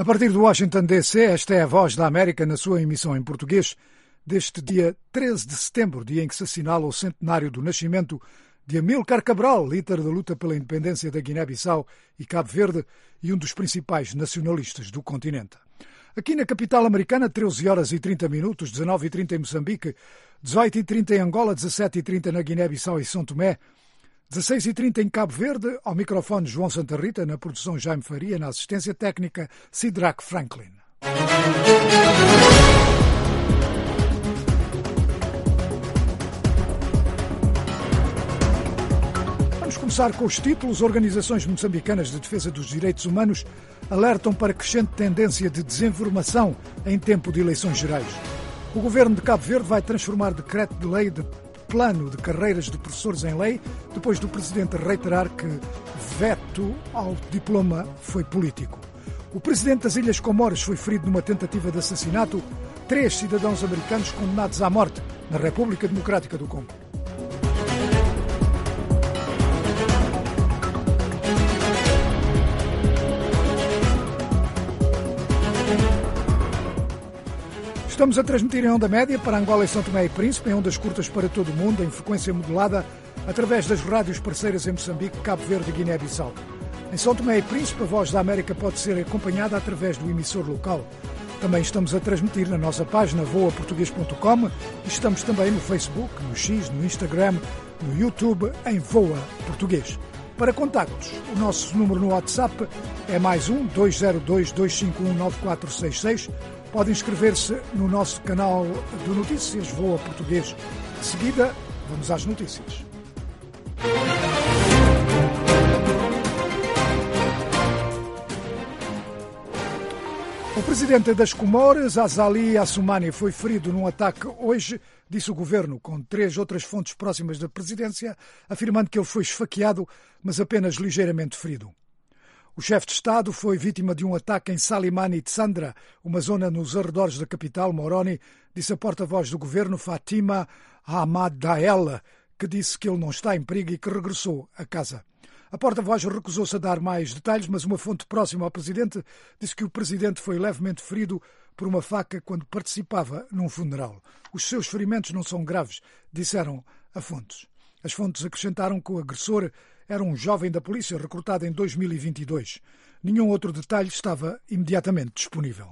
A partir de Washington, D.C., esta é a Voz da América na sua emissão em português deste dia 13 de setembro, dia em que se assinala o centenário do nascimento de Amílcar Cabral, líder da luta pela independência da Guiné-Bissau e Cabo Verde e um dos principais nacionalistas do continente. Aqui na capital americana, 13 horas e 30 minutos, 19h30 em Moçambique, 18h30 em Angola, 17h30 na Guiné-Bissau e São Tomé, 16h30 em Cabo Verde, ao microfone João Santa Rita, na produção Jaime Faria, na assistência técnica Sidraque Franklin. Vamos começar com os títulos. Organizações moçambicanas de defesa dos direitos humanos alertam para crescente tendência de desinformação em tempo de eleições gerais. O governo de Cabo Verde vai transformar decreto de lei de plano de carreiras de professores em lei, depois do presidente reiterar que veto ao diploma foi político. O presidente das Ilhas Comoras foi ferido numa tentativa de assassinato. 3 cidadãos americanos condenados à morte na República Democrática do Congo. Estamos a transmitir em onda média para Angola e São Tomé e Príncipe, em ondas curtas para todo o mundo, em frequência modulada, através das rádios parceiras em Moçambique, Cabo Verde e Guiné-Bissau. Em São Tomé e Príncipe, a Voz da América pode ser acompanhada através do emissor local. Também estamos a transmitir na nossa página voaportugues.com e estamos também no Facebook, no X, no Instagram, no YouTube, em Voa Português. Para contactos, o nosso número no WhatsApp é +1 202 251 9466. Pode inscrever-se no nosso canal de notícias Voa Português. De seguida, vamos às notícias. O presidente das Comoras, Azali Assoumani, foi ferido num ataque hoje, disse o governo, com 3 outras fontes próximas da presidência, afirmando que ele foi esfaqueado, mas apenas ligeiramente ferido. O chefe de Estado foi vítima de um ataque em Salimani Tsandra, uma zona nos arredores da capital, Moroni, disse a porta-voz do governo, Fatima Hamadaella, que disse que ele não está em perigo e que regressou a casa. A porta-voz recusou-se a dar mais detalhes, mas uma fonte próxima ao presidente disse que o presidente foi levemente ferido por uma faca quando participava num funeral. Os seus ferimentos não são graves, disseram a fontes. As fontes acrescentaram que o agressor era um jovem da polícia recrutado em 2022. Nenhum outro detalhe estava imediatamente disponível.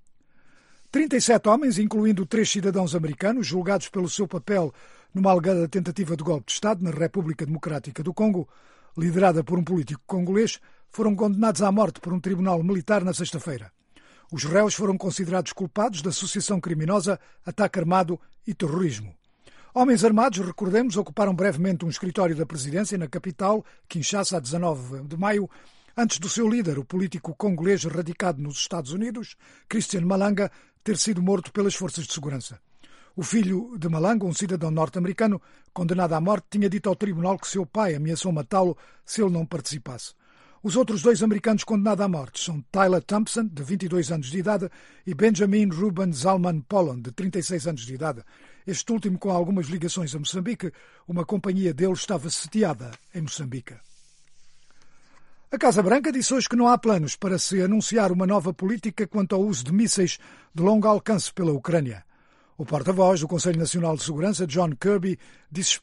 37 homens, incluindo 3 cidadãos americanos, julgados pelo seu papel numa alegada tentativa de golpe de Estado na República Democrática do Congo, liderada por um político congolês, foram condenados à morte por um tribunal militar na sexta-feira. Os réus foram considerados culpados de associação criminosa, ataque armado e terrorismo. Homens armados, recordemos, ocuparam brevemente um escritório da presidência na capital, Kinshasa, a 19 de maio, antes do seu líder, o político congolês radicado nos Estados Unidos, Christian Malanga, ter sido morto pelas forças de segurança. O filho de Malanga, um cidadão norte-americano, condenado à morte, tinha dito ao tribunal que seu pai ameaçou matá-lo se ele não participasse. Os outros 2 americanos condenados à morte são Tyler Thompson, de 22 anos de idade, e Benjamin Ruben Zalman Polon, de 36 anos de idade. Este último com algumas ligações a Moçambique, uma companhia dele estava sediada em Moçambique. A Casa Branca disse hoje que não há planos para se anunciar uma nova política quanto ao uso de mísseis de longo alcance pela Ucrânia. O porta-voz do Conselho Nacional de Segurança, John Kirby, disse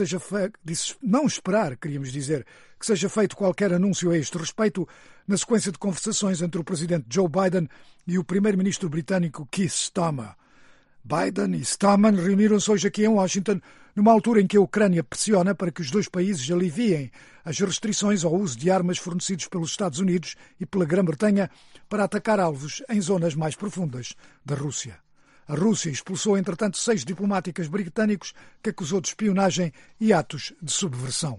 não esperar, que seja feito qualquer anúncio a este respeito, na sequência de conversações entre o presidente Joe Biden e o primeiro-ministro britânico Keir Starmer. Biden e Starmer reuniram-se hoje aqui em Washington, numa altura em que a Ucrânia pressiona para que os 2 países aliviem as restrições ao uso de armas fornecidos pelos Estados Unidos e pela Grã-Bretanha para atacar alvos em zonas mais profundas da Rússia. A Rússia expulsou, entretanto, 6 diplomáticos britânicos que acusou de espionagem e atos de subversão.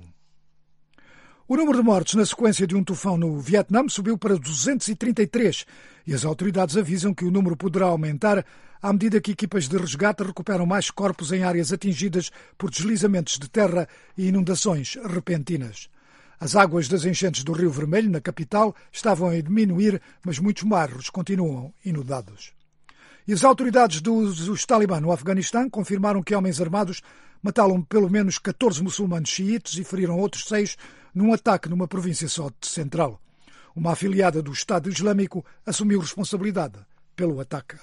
O número de mortos na sequência de um tufão no Vietnã subiu para 233 e as autoridades avisam que o número poderá aumentar à medida que equipas de resgate recuperam mais corpos em áreas atingidas por deslizamentos de terra e inundações repentinas. As águas das enchentes do Rio Vermelho, na capital, estavam a diminuir, mas muitos bairros continuam inundados. E as autoridades dos Talibã no Afeganistão confirmaram que homens armados mataram pelo menos 14 muçulmanos xiites e feriram outros 6 num ataque numa província central. Uma afiliada do Estado Islâmico assumiu responsabilidade pelo ataque.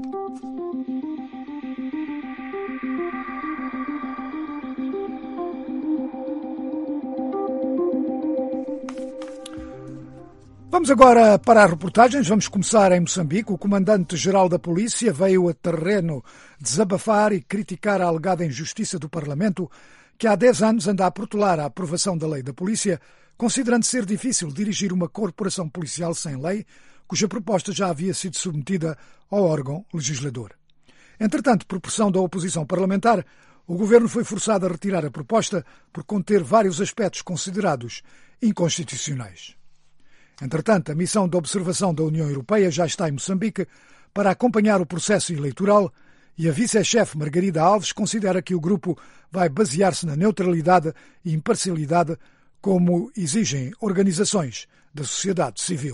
Vamos agora para as reportagens. Vamos começar em Moçambique. O comandante-geral da polícia veio a terreno desabafar e criticar a alegada injustiça do Parlamento, que há 10 anos anda a protelar a aprovação da lei da polícia, considerando ser difícil dirigir uma corporação policial sem lei, cuja proposta já havia sido submetida ao órgão legislador. Entretanto, por pressão da oposição parlamentar, o governo foi forçado a retirar a proposta por conter vários aspectos considerados inconstitucionais. Entretanto, a missão de observação da União Europeia já está em Moçambique para acompanhar o processo eleitoral e a vice-chefe Margarida Alves considera que o grupo vai basear-se na neutralidade e imparcialidade, como exigem organizações da sociedade civil.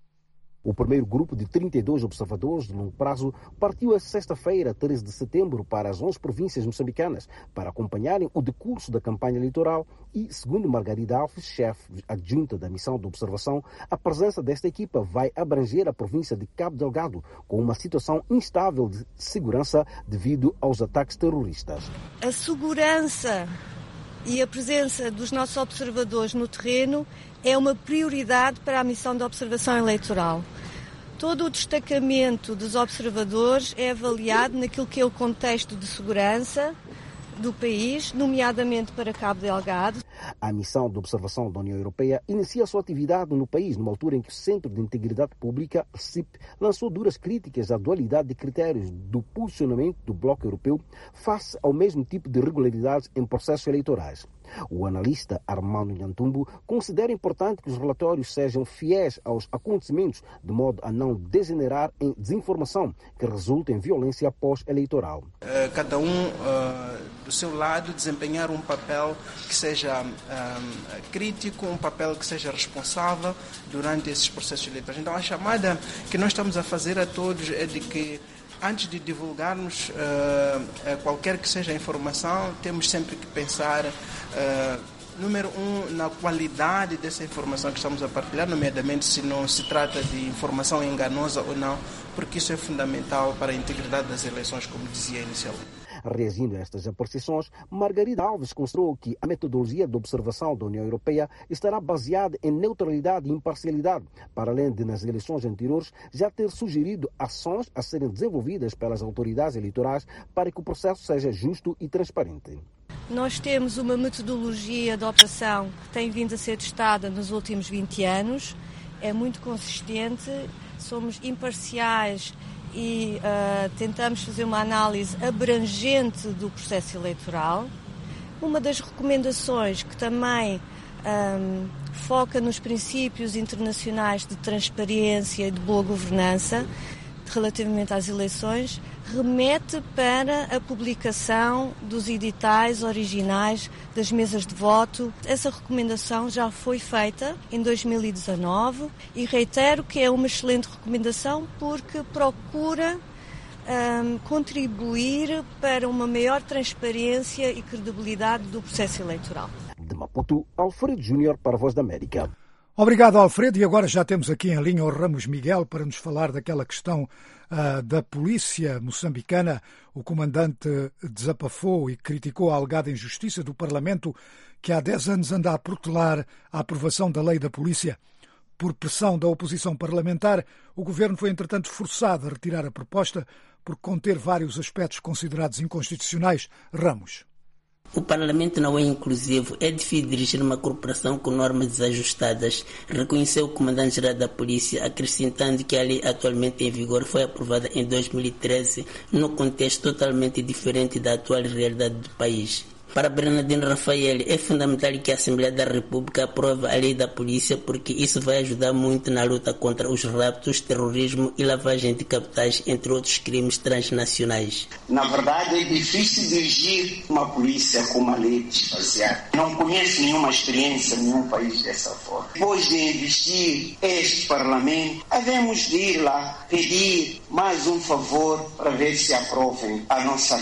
O primeiro grupo de 32 observadores de longo prazo partiu a sexta-feira, 13 de setembro, para as 11 províncias moçambicanas para acompanharem o decurso da campanha eleitoral e, segundo Margarida Alves, chefe adjunta da missão de observação, a presença desta equipa vai abranger a província de Cabo Delgado, com uma situação instável de segurança devido aos ataques terroristas. A segurança e a presença dos nossos observadores no terreno é uma prioridade para a missão de observação eleitoral. Todo o destacamento dos observadores é avaliado naquilo que é o contexto de segurança do país, nomeadamente para Cabo Delgado. A missão de observação da União Europeia inicia sua atividade no país numa altura em que o Centro de Integridade Pública, CIP, lançou duras críticas à dualidade de critérios do posicionamento do Bloco Europeu face ao mesmo tipo de irregularidades em processos eleitorais. O analista Armando Nhantumbo considera importante que os relatórios sejam fiéis aos acontecimentos, de modo a não degenerar em desinformação que resulte em violência pós-eleitoral. Cada um, do seu lado, desempenhar um papel que seja crítico, um papel que seja responsável durante esses processos eleitorais. Então, a chamada que nós estamos a fazer a todos é de que, antes de divulgarmos qualquer que seja a informação, temos sempre que pensar, número um, na qualidade dessa informação que estamos a partilhar, nomeadamente se não se trata de informação enganosa ou não, porque isso é fundamental para a integridade das eleições, como dizia inicialmente. Reagindo a estas apreciações, Margarida Alves considerou que a metodologia de observação da União Europeia estará baseada em neutralidade e imparcialidade, para além de, nas eleições anteriores, já ter sugerido ações a serem desenvolvidas pelas autoridades eleitorais para que o processo seja justo e transparente. Nós temos uma metodologia de operação que tem vindo a ser testada nos últimos 20 anos, é muito consistente, somos imparciais e tentamos fazer uma análise abrangente do processo eleitoral. Uma das recomendações que também foca nos princípios internacionais de transparência e de boa governança relativamente às eleições, remete para a publicação dos editais originais das mesas de voto. Essa recomendação já foi feita em 2019 e reitero que é uma excelente recomendação porque procura contribuir para uma maior transparência e credibilidade do processo eleitoral. De Maputo, Alfredo Júnior para a Voz da América. Obrigado, Alfredo. E agora já temos aqui em linha o Ramos Miguel para nos falar daquela questão da polícia moçambicana. O comandante desabafou e criticou a alegada injustiça do Parlamento, que há 10 anos anda a protelar a aprovação da lei da polícia. Por pressão da oposição parlamentar, o governo foi, entretanto, forçado a retirar a proposta por conter vários aspectos considerados inconstitucionais. Ramos. O Parlamento não é inclusivo, é difícil dirigir uma corporação com normas desajustadas, reconheceu o comandante-geral da polícia, acrescentando que a lei atualmente em vigor foi aprovada em 2013, num contexto totalmente diferente da atual realidade do país. Para Bernardino Rafael, é fundamental que a Assembleia da República aprove a lei da polícia porque isso vai ajudar muito na luta contra os raptos, terrorismo e lavagem de capitais, entre outros crimes transnacionais. Na verdade, é difícil dirigir uma polícia com uma lei desbaseada. Não conheço nenhuma experiência em nenhum país dessa forma. Depois de investir este Parlamento, havemos de ir lá pedir mais um favor para ver se aprovem a nossa lei.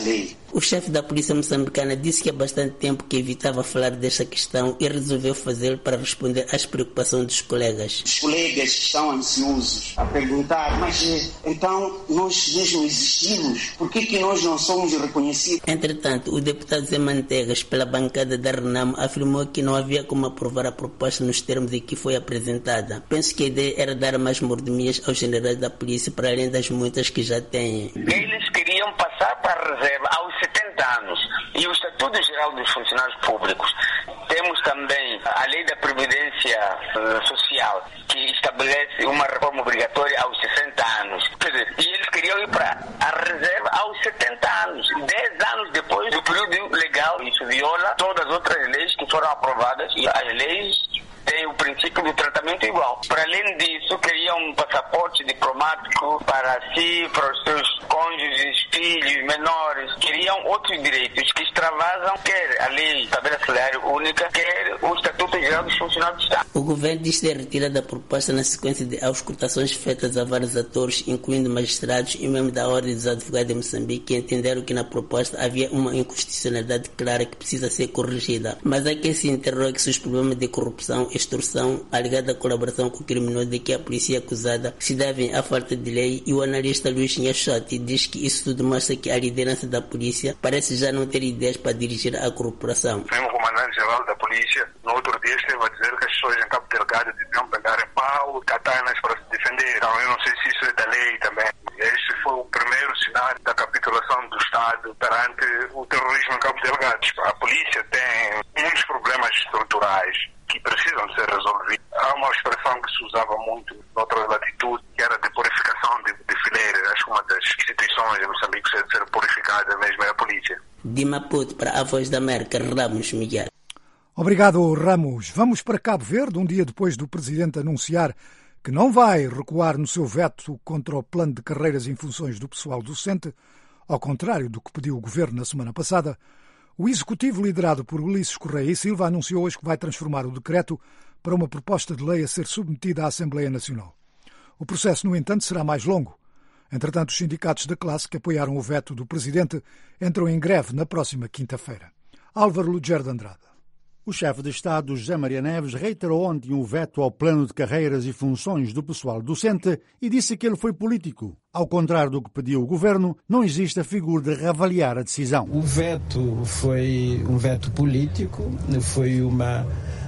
O chefe da polícia moçambicana disse que há bastante tempo que evitava falar desta questão e resolveu fazê-lo para responder às preocupações dos colegas. Os colegas estão ansiosos a perguntar, mas então nós mesmo existimos? Por que nós não somos reconhecidos? Entretanto, o deputado Zé Mantegas, pela bancada da Renamo, afirmou que não havia como aprovar a proposta nos termos em que foi apresentada. Penso que a ideia era dar mais mordomias aos generais da polícia para além das muitas que já têm. Eles queriam passar para a reserva aos 70 anos e o Estatuto Geral dos Funcionários Públicos. Temos também a Lei da Previdência Social, que estabelece uma reforma obrigatória aos 60 anos. Quer dizer, e eles queriam ir para a reserva aos 70 anos, 10 anos depois do período legal. Isso viola todas as outras leis que foram aprovadas e as leis têm o princípio do tratamento igual. Para além disso, queriam um passaporte diplomático para si, para os seus cônjuges, filhos, menores. Queriam outros direitos que extravasam quer a lei de tabela salário única, quer o Estatuto Geral dos Funcionários do Estado. O governo diz ter retirado a proposta na sequência de auscultações feitas a vários atores, incluindo magistrados e membros da Ordem dos Advogados de Moçambique, que entenderam que na proposta havia uma inconstitucionalidade clara que precisa ser corrigida. Mas há quem se interroga se os problemas de corrupção, extorsão, alegada colaboração com o criminoso de que a polícia é acusada se devem à falta de lei, e o analista Luís Nhachotti diz que isso tudo mostra que a liderança da polícia parece já não ter ideias para dirigir a corporação. O comandante-geral da polícia, no outro dia, esteve a dizer que as pessoas em Cabo Delgado deviam pegar em pau, katanas para se defender. Então, eu não sei se isso é da lei também. Este foi o primeiro sinal da capitulação do Estado perante o terrorismo em Cabo Delgado. A polícia tem muitos problemas estruturais que precisam ser resolvidos. Há uma expressão que se usava muito noutra latitude, que era de purificação de fileiras. Acho que uma das instituições em Moçambique que deve ser purificada mesmo é a polícia. De Maputo para a Voz da América, Ramos Miguel. Obrigado, Ramos. Vamos para Cabo Verde, um dia depois do presidente anunciar que não vai recuar no seu veto contra o plano de carreiras em funções do pessoal docente, ao contrário do que pediu o governo na semana passada. O executivo liderado por Ulisses Correia e Silva anunciou hoje que vai transformar o decreto para uma proposta de lei a ser submetida à Assembleia Nacional. O processo, no entanto, será mais longo. Entretanto, os sindicatos da classe que apoiaram o veto do presidente entram em greve na próxima quinta-feira. Álvaro Luger de Andrade. O chefe de Estado, José Maria Neves, reiterou ontem o veto ao plano de carreiras e funções do pessoal docente e disse que ele foi político. Ao contrário do que pediu o governo, não existe a figura de reavaliar a decisão. O veto foi um veto político, foi uma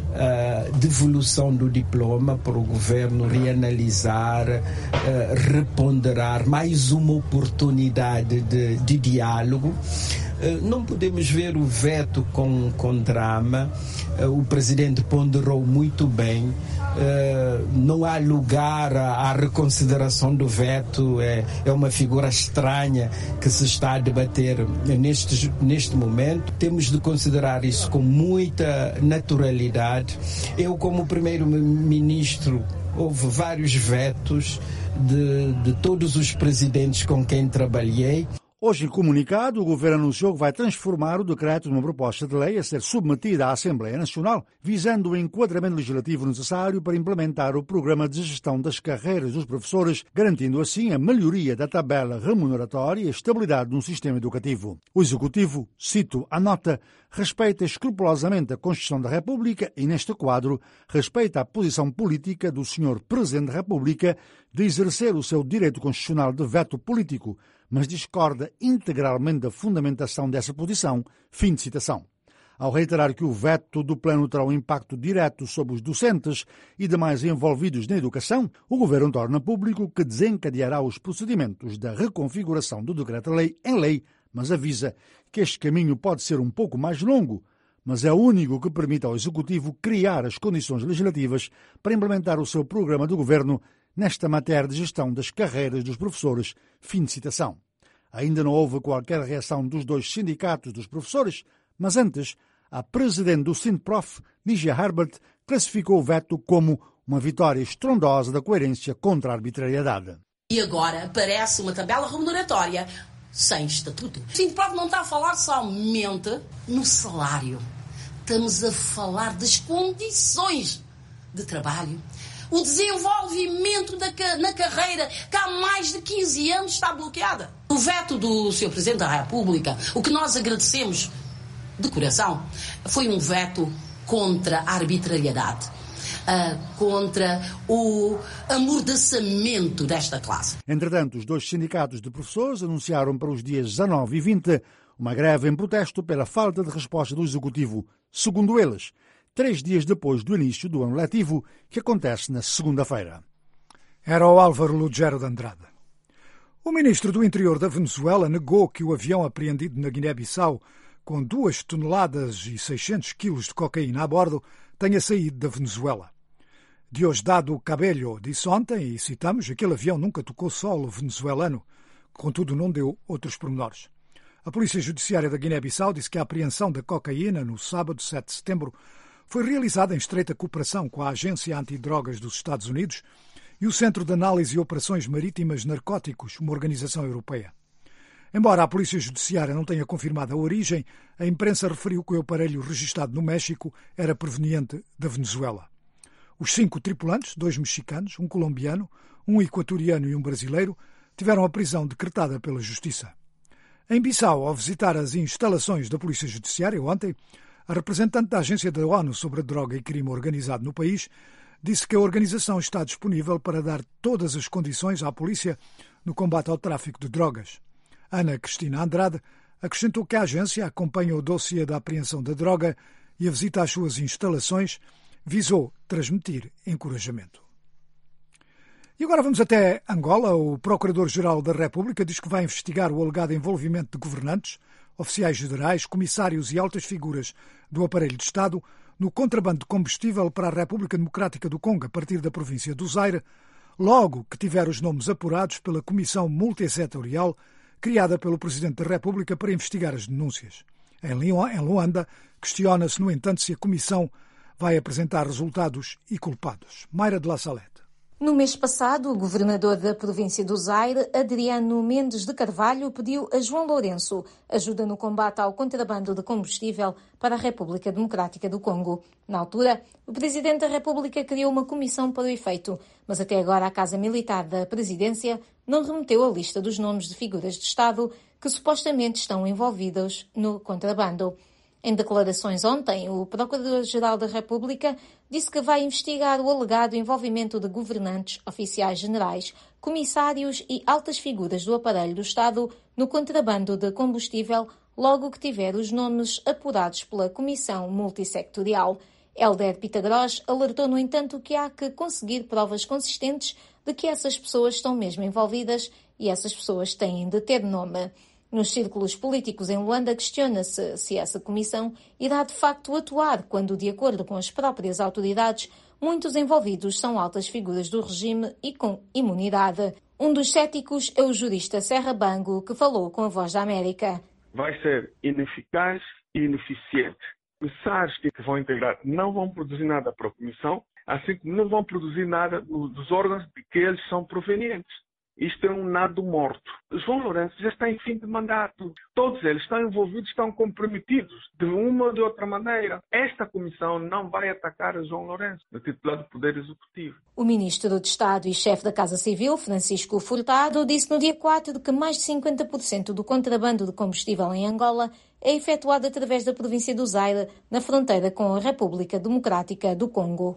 devolução do diploma para o governo reanalisar, reponderar, mais uma oportunidade de diálogo. Não podemos ver o veto com drama. O presidente ponderou muito bem. Não há lugar à reconsideração do veto. É uma figura estranha que se está a debater neste momento. Temos de considerar isso com muita naturalidade. Eu, como primeiro-ministro, houve vários vetos de todos os presidentes com quem trabalhei. Hoje, em comunicado, o governo anunciou que vai transformar o decreto numa proposta de lei a ser submetida à Assembleia Nacional, visando o enquadramento legislativo necessário para implementar o programa de gestão das carreiras dos professores, garantindo assim a melhoria da tabela remuneratória e a estabilidade no sistema educativo. O Executivo, cito a nota, respeita escrupulosamente a Constituição da República e, neste quadro, respeita a posição política do Sr. Presidente da República de exercer o seu direito constitucional de veto político, mas discorda integralmente da fundamentação dessa posição. Fim de citação. Ao reiterar que o veto do plano terá um impacto direto sobre os docentes e demais envolvidos na educação, o governo torna público que desencadeará os procedimentos da reconfiguração do decreto-lei em lei, mas avisa que este caminho pode ser um pouco mais longo, mas é o único que permite ao Executivo criar as condições legislativas para implementar o seu programa de governo nesta matéria de gestão das carreiras dos professores. Fim de citação. Ainda não houve qualquer reação dos dois sindicatos dos professores, mas antes, a presidente do Sindprof, Lígia Herbert, classificou o veto como uma vitória estrondosa da coerência contra a arbitrariedade. E agora aparece uma tabela remuneratória sem estatuto. O Sindprof não está a falar somente no salário. Estamos a falar das condições de trabalho, o desenvolvimento na carreira, que há mais mais de 15 anos está bloqueada. O veto do Sr. Presidente da República, o que nós agradecemos de coração, foi um veto contra a arbitrariedade, contra o amordaçamento desta classe. Entretanto, os 2 sindicatos de professores anunciaram para os dias 19 e 20 uma greve em protesto pela falta de resposta do Executivo, segundo eles, 3 dias depois do início do ano letivo, que acontece na segunda-feira. Era o Álvaro Lugero de Andrade. O ministro do Interior da Venezuela negou que o avião apreendido na Guiné-Bissau, com 2 toneladas e 600 quilos de cocaína a bordo, tenha saído da Venezuela. Diosdado Cabello disse ontem, e citamos, aquele avião nunca tocou solo venezuelano, contudo não deu outros pormenores. A Polícia Judiciária da Guiné-Bissau disse que a apreensão da cocaína no sábado 7 de setembro foi realizada em estreita cooperação com a Agência Antidrogas dos Estados Unidos e o Centro de Análise e Operações Marítimas Narcóticos, uma organização europeia. Embora a Polícia Judiciária não tenha confirmado a origem, a imprensa referiu que o aparelho registado no México era proveniente da Venezuela. Os 5 tripulantes, 2 mexicanos, um colombiano, um equatoriano e um brasileiro, tiveram a prisão decretada pela Justiça. Em Bissau, ao visitar as instalações da Polícia Judiciária ontem, a representante da Agência da ONU sobre a Droga e Crime Organizado no país disse que a organização está disponível para dar todas as condições à polícia no combate ao tráfico de drogas. Ana Cristina Andrade acrescentou que a agência acompanha o dossiê da apreensão da droga e a visita às suas instalações visou transmitir encorajamento. E agora vamos até Angola. O Procurador-Geral da República diz que vai investigar o alegado envolvimento de governantes, oficiais federais, comissários e altas figuras do aparelho de Estado no contrabando de combustível para a República Democrática do Congo, a partir da província do Zaire, logo que tiver os nomes apurados pela Comissão Multissetorial criada pelo Presidente da República para investigar as denúncias. Em Luanda, questiona-se, no entanto, se a Comissão vai apresentar resultados e culpados. Mayra de la Salette. No mês passado, o governador da província do Zaire, Adriano Mendes de Carvalho, pediu a João Lourenço ajuda no combate ao contrabando de combustível para a República Democrática do Congo. Na altura, o Presidente da República criou uma comissão para o efeito, mas até agora a Casa Militar da Presidência não remeteu a lista dos nomes de figuras de Estado que supostamente estão envolvidos no contrabando. Em declarações ontem, o Procurador-Geral da República disse que vai investigar o alegado envolvimento de governantes, oficiais generais, comissários e altas figuras do aparelho do Estado no contrabando de combustível, logo que tiver os nomes apurados pela Comissão Multissectorial. Hélder Pitagros alertou, no entanto, que há que conseguir provas consistentes de que essas pessoas estão mesmo envolvidas e essas pessoas têm de ter nome. Nos círculos políticos em Luanda, questiona-se se essa comissão irá de facto atuar quando, de acordo com as próprias autoridades, muitos envolvidos são altas figuras do regime e com imunidade. Um dos céticos é o jurista Serra Bango, que falou com a Voz da América. Vai ser ineficaz e ineficiente. Comissários que vão integrar não vão produzir nada para a comissão, assim como não vão produzir nada dos órgãos de que eles são provenientes. Isto é um nado morto. João Lourenço já está em fim de mandato. Todos eles estão envolvidos, estão comprometidos de uma ou de outra maneira. Esta comissão não vai atacar a João Lourenço, no titular do Poder Executivo. O ministro de Estado e chefe da Casa Civil, Francisco Furtado, disse no dia 4 que mais de 50% do contrabando de combustível em Angola é efetuado através da província do Zaire, na fronteira com a República Democrática do Congo.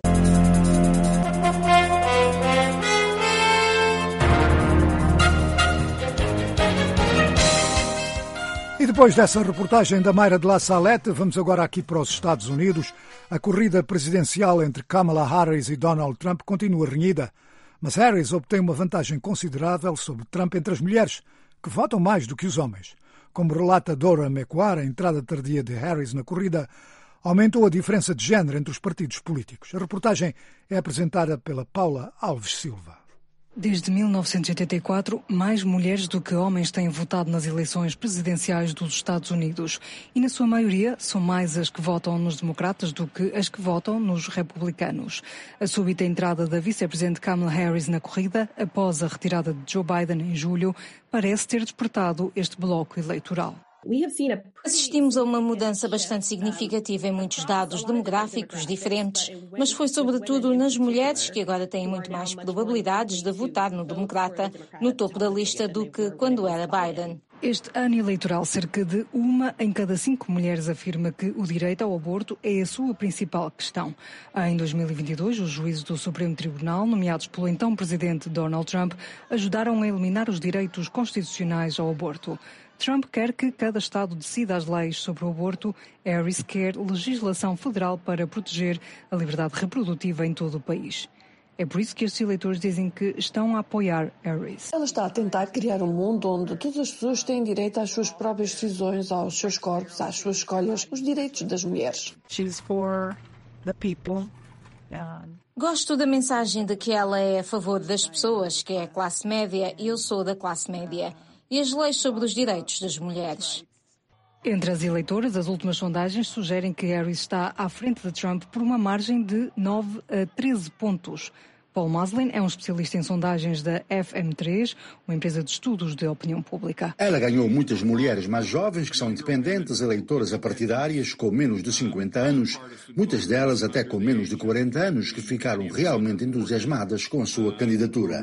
E depois dessa reportagem da Mayra de la Salette, vamos agora aqui para os Estados Unidos. A corrida presidencial entre Kamala Harris e Donald Trump continua renhida, mas Harris obtém uma vantagem considerável sobre Trump entre as mulheres, que votam mais do que os homens. Como relata Dora McQuarrie, a entrada tardia de Harris na corrida aumentou a diferença de género entre os partidos políticos. A reportagem é apresentada pela Paula Alves Silva. Desde 1984, mais mulheres do que homens têm votado nas eleições presidenciais dos Estados Unidos. E, na sua maioria, são mais as que votam nos democratas do que as que votam nos republicanos. A súbita entrada da vice-presidente Kamala Harris na corrida, após a retirada de Joe Biden em julho, parece ter despertado este bloco eleitoral. Assistimos a uma mudança bastante significativa em muitos dados demográficos diferentes, mas foi sobretudo nas mulheres que agora têm muito mais probabilidades de votar no democrata no topo da lista do que quando era Biden. Este ano eleitoral, cerca de 1 em cada 5 mulheres afirma que o direito ao aborto é a sua principal questão. Em 2022, os juízes do Supremo Tribunal, nomeados pelo então presidente Donald Trump, ajudaram a eliminar os direitos constitucionais ao aborto. Trump quer que cada Estado decida as leis sobre o aborto. Harris quer legislação federal para proteger a liberdade reprodutiva em todo o país. É por isso que estes eleitores dizem que estão a apoiar Harris. Ela está a tentar criar um mundo onde todas as pessoas têm direito às suas próprias decisões, aos seus corpos, às suas escolhas, os direitos das mulheres. She's for the people. Gosto da mensagem de que ela é a favor das pessoas, que é a classe média, e eu sou da classe média. E as leis sobre os direitos das mulheres. Entre as eleitoras, as últimas sondagens sugerem que Harris está à frente de Trump por uma margem de 9 a 13 pontos. Paul Maslin é um especialista em sondagens da FM3, uma empresa de estudos de opinião pública. Ela ganhou muitas mulheres mais jovens que são independentes, eleitoras apartidárias com menos de 50 anos, muitas delas até com menos de 40 anos, que ficaram realmente entusiasmadas com a sua candidatura.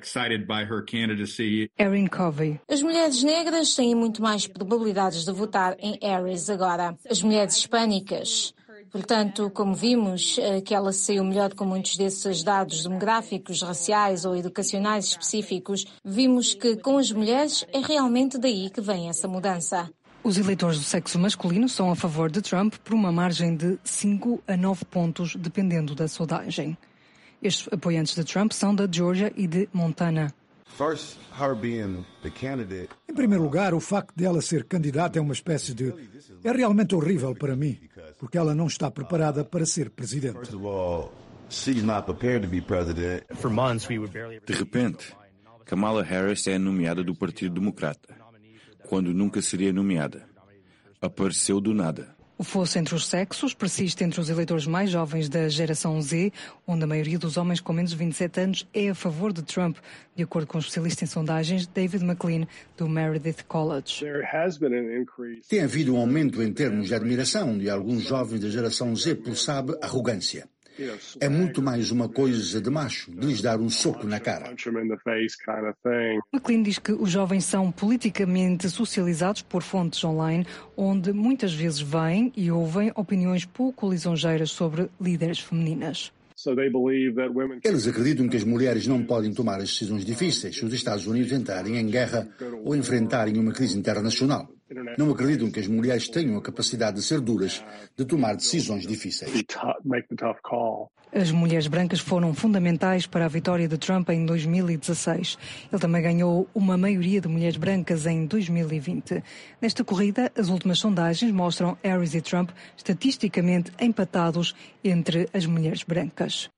Erin Covey. As mulheres negras têm muito mais probabilidades de votar em Harris agora. As mulheres hispânicas. Portanto, como vimos, que ela saiu melhor com muitos desses dados demográficos, raciais ou educacionais específicos, vimos que com as mulheres é realmente daí que vem essa mudança. Os eleitores do sexo masculino são a favor de Trump por uma margem de 5 a 9 pontos, dependendo da sondagem. Estes apoiantes de Trump são da Geórgia e de Montana. Em primeiro lugar, o facto de ela ser candidata é uma espécie de... É realmente horrível para mim, porque ela não está preparada para ser presidente. De repente, Kamala Harris é nomeada do Partido Democrata, quando nunca seria nomeada. Apareceu do nada. O fosso entre os sexos persiste entre os eleitores mais jovens da geração Z, onde a maioria dos homens com menos de 27 anos é a favor de Trump, de acordo com o especialista em sondagens David McLean, do Meredith College. Tem havido um aumento em termos de admiração de alguns jovens da geração Z por, sabe, arrogância. É muito mais uma coisa de macho, de lhes dar um soco na cara. McLean diz que os jovens são politicamente socializados por fontes online, onde muitas vezes veem e ouvem opiniões pouco lisonjeiras sobre líderes femininas. Eles acreditam que as mulheres não podem tomar as decisões difíceis se os Estados Unidos entrarem em guerra ou enfrentarem uma crise internacional. Não acreditam que as mulheres tenham a capacidade de ser duras, de tomar decisões difíceis. As mulheres brancas foram fundamentais para a vitória de Trump em 2016. Ele também ganhou uma maioria de mulheres brancas em 2020. Nesta corrida, as últimas sondagens mostram Harris e Trump estatisticamente empatados entre as mulheres brancas.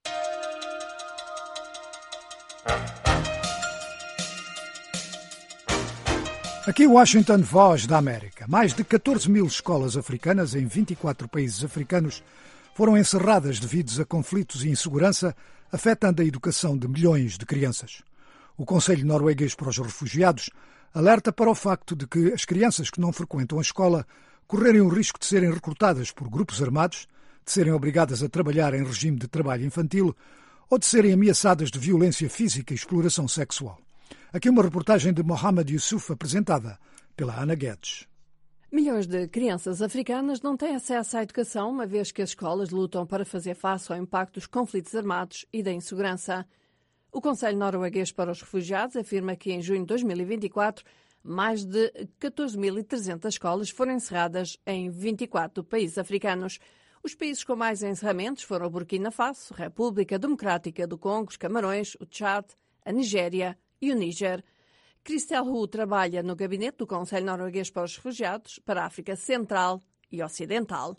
Aqui Washington, Voz da América. Mais de 14 mil escolas africanas em 24 países africanos foram encerradas devido a conflitos e insegurança, afetando a educação de milhões de crianças. O Conselho Norueguês para os Refugiados alerta para o facto de que as crianças que não frequentam a escola correrem o risco de serem recrutadas por grupos armados, de serem obrigadas a trabalhar em regime de trabalho infantil ou de serem ameaçadas de violência física e exploração sexual. Aqui uma reportagem de Mohamed Yusuf, apresentada pela Ana Guedes. Milhões de crianças africanas não têm acesso à educação, uma vez que as escolas lutam para fazer face ao impacto dos conflitos armados e da insegurança. O Conselho Norueguês para os Refugiados afirma que em junho de 2024, mais de 14.300 escolas foram encerradas em 24 países africanos. Os países com mais encerramentos foram o Burkina Faso, República Democrática do Congo, os Camarões, o Tchad, a Nigéria e o Níger. Christel Hu trabalha no gabinete do Conselho Norueguês para os Refugiados para a África Central e Ocidental.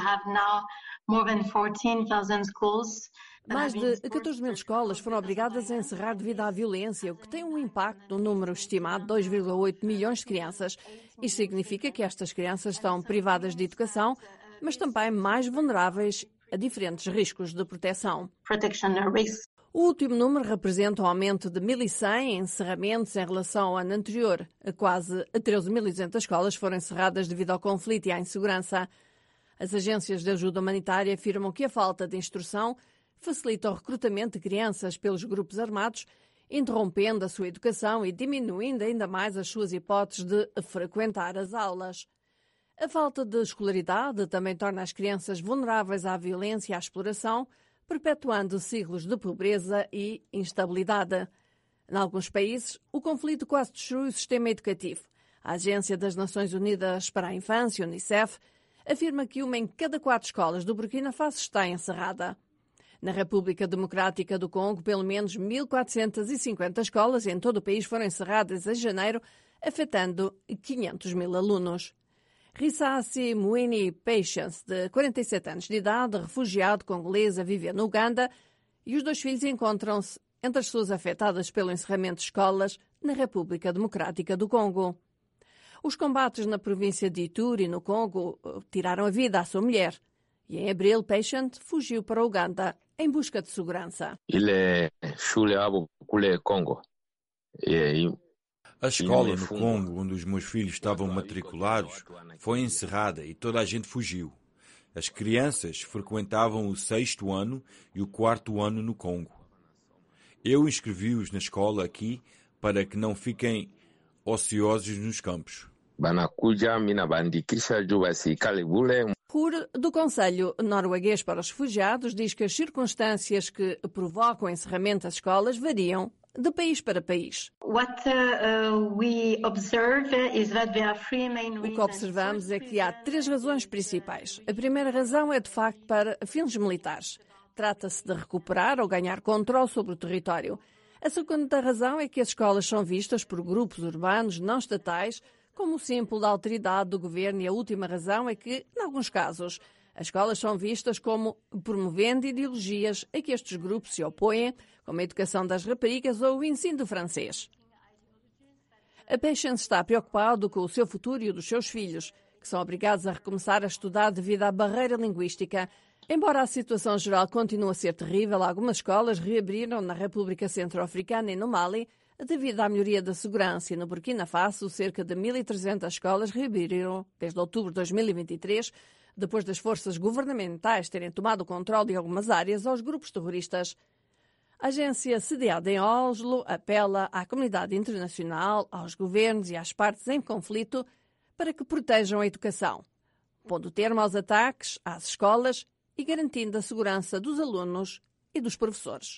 Mais de 14 mil escolas foram obrigadas a encerrar devido à violência, o que tem um impacto no número estimado de 2,8 milhões de crianças. Isso significa que estas crianças estão privadas de educação, mas também mais vulneráveis a diferentes riscos de proteção. O último número representa um aumento de 1.100 encerramentos em relação ao ano anterior. Quase 13.200 escolas foram encerradas devido ao conflito e à insegurança. As agências de ajuda humanitária afirmam que a falta de instrução facilita o recrutamento de crianças pelos grupos armados, interrompendo a sua educação e diminuindo ainda mais as suas hipóteses de frequentar as aulas. A falta de escolaridade também torna as crianças vulneráveis à violência e à exploração, perpetuando ciclos de pobreza e instabilidade. Em alguns países, o conflito quase destrui o sistema educativo. A Agência das Nações Unidas para a Infância, UNICEF, afirma que 1 em cada 4 escolas do Burkina Faso está encerrada. Na República Democrática do Congo, pelo menos 1.450 escolas em todo o país foram encerradas em janeiro, afetando 500.000 alunos. Rissassi Mwini Patience, de 47 anos de idade, refugiado congolês a viver no Uganda, e os 2 filhos encontram-se entre as pessoas afetadas pelo encerramento de escolas na República Democrática do Congo. Os combates na província de Ituri, no Congo, tiraram a vida à sua mulher. E em abril, Patient fugiu para o Uganda em busca de segurança. A escola no Congo, onde os meus filhos estavam matriculados, foi encerrada e toda a gente fugiu. As crianças frequentavam o 6º ano e o 4º ano no Congo. Eu inscrevi-os na escola aqui para que não fiquem ociosos nos campos. Hur, do Conselho Norueguês para os Refugiados, diz que as circunstâncias que provocam o encerramento das escolas variam de país para país. O que observamos é que há 3 razões principais. A primeira razão é, de facto, para fins militares. Trata-se de recuperar ou ganhar controle sobre o território. A segunda razão é que as escolas são vistas por grupos urbanos não estatais como símbolo da autoridade do governo, e a última razão é que, em alguns casos, as escolas são vistas como promovendo ideologias a que estes grupos se opõem, como a educação das raparigas ou o ensino do francês. A Patience está preocupado com o seu futuro e o dos seus filhos, que são obrigados a recomeçar a estudar devido à barreira linguística. Embora a situação geral continue a ser terrível, algumas escolas reabriram na República Centro-Africana e no Mali, devido à melhoria da segurança, e no Burkina Faso, cerca de 1.300 escolas reabriram desde outubro de 2023, depois das forças governamentais terem tomado o controle de algumas áreas aos grupos terroristas. A agência sediada em Oslo apela à comunidade internacional, aos governos e às partes em conflito para que protejam a educação, pondo termo aos ataques às escolas e garantindo a segurança dos alunos e dos professores.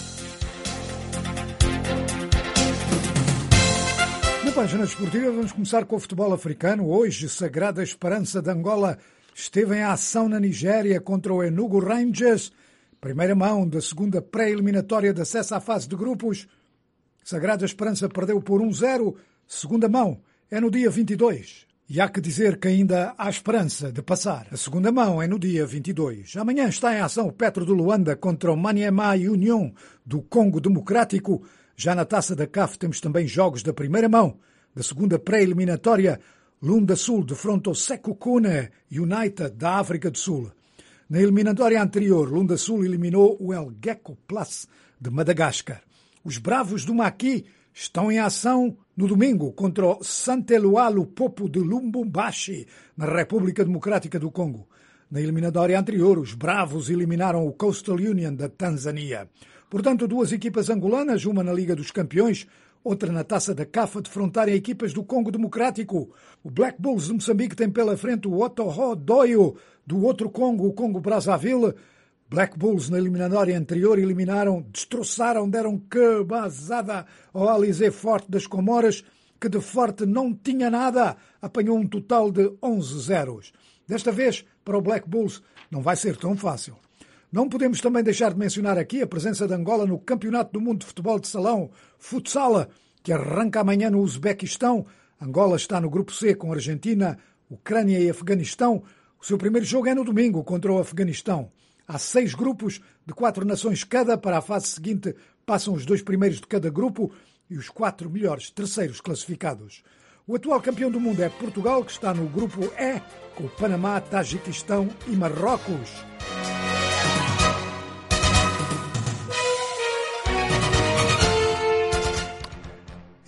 Na página desportiva vamos começar com o futebol africano. Hoje, Sagrada Esperança de Angola esteve em ação na Nigéria contra o Enugu Rangers. Primeira mão da segunda pré-eliminatória de acesso à fase de grupos. Sagrada Esperança perdeu por 1-0. Segunda mão é no dia 22. E há que dizer que ainda há esperança de passar. A segunda mão é no dia 22. Amanhã está em ação o Petro de Luanda contra o Maniema Union do Congo Democrático. Já na Taça da CAF temos também jogos da primeira mão. Da segunda pré-eliminatória, Lunda Sul defronta o Sekhukhune United da África do Sul. Na eliminatória anterior, Lunda Sul eliminou o El Gecko Plus de Madagascar. Os Bravos do Maqui estão em ação no domingo contra o Santelua Lupopo de Lubumbashi, na República Democrática do Congo. Na eliminatória anterior, os Bravos eliminaram o Coastal Union da Tanzânia. Portanto, 2 equipas angolanas, uma na Liga dos Campeões, outra na Taça da CAF, a defrontarem equipas do Congo Democrático. O Black Bulls de Moçambique tem pela frente o Otoho Doyo do outro Congo, o Congo Brazzaville. Black Bulls na eliminatória anterior eliminaram, destroçaram, deram cabazada ao Alizé Forte das Comoras, que de forte não tinha nada, apanhou um total de 11 zeros. Desta vez, para o Black Bulls, não vai ser tão fácil. Não podemos também deixar de mencionar aqui a presença de Angola no Campeonato do Mundo de Futebol de Salão, Futsal, que arranca amanhã no Uzbequistão. Angola está no grupo C com Argentina, Ucrânia e Afeganistão. O seu primeiro jogo é no domingo contra o Afeganistão. Há 6 grupos de 4 nações cada. Para a fase seguinte passam os 2 primeiros de cada grupo e os 4 melhores terceiros classificados. O atual campeão do mundo é Portugal, que está no grupo E, com o Panamá, Tajiquistão e Marrocos.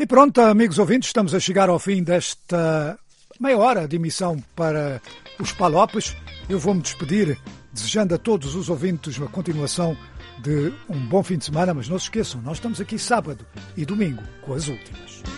pronto, amigos ouvintes, estamos a chegar ao fim desta meia hora de emissão para os Palopes. Eu vou-me despedir, desejando a todos os ouvintes uma continuação de um bom fim de semana, mas não se esqueçam, nós estamos aqui sábado e domingo com as últimas.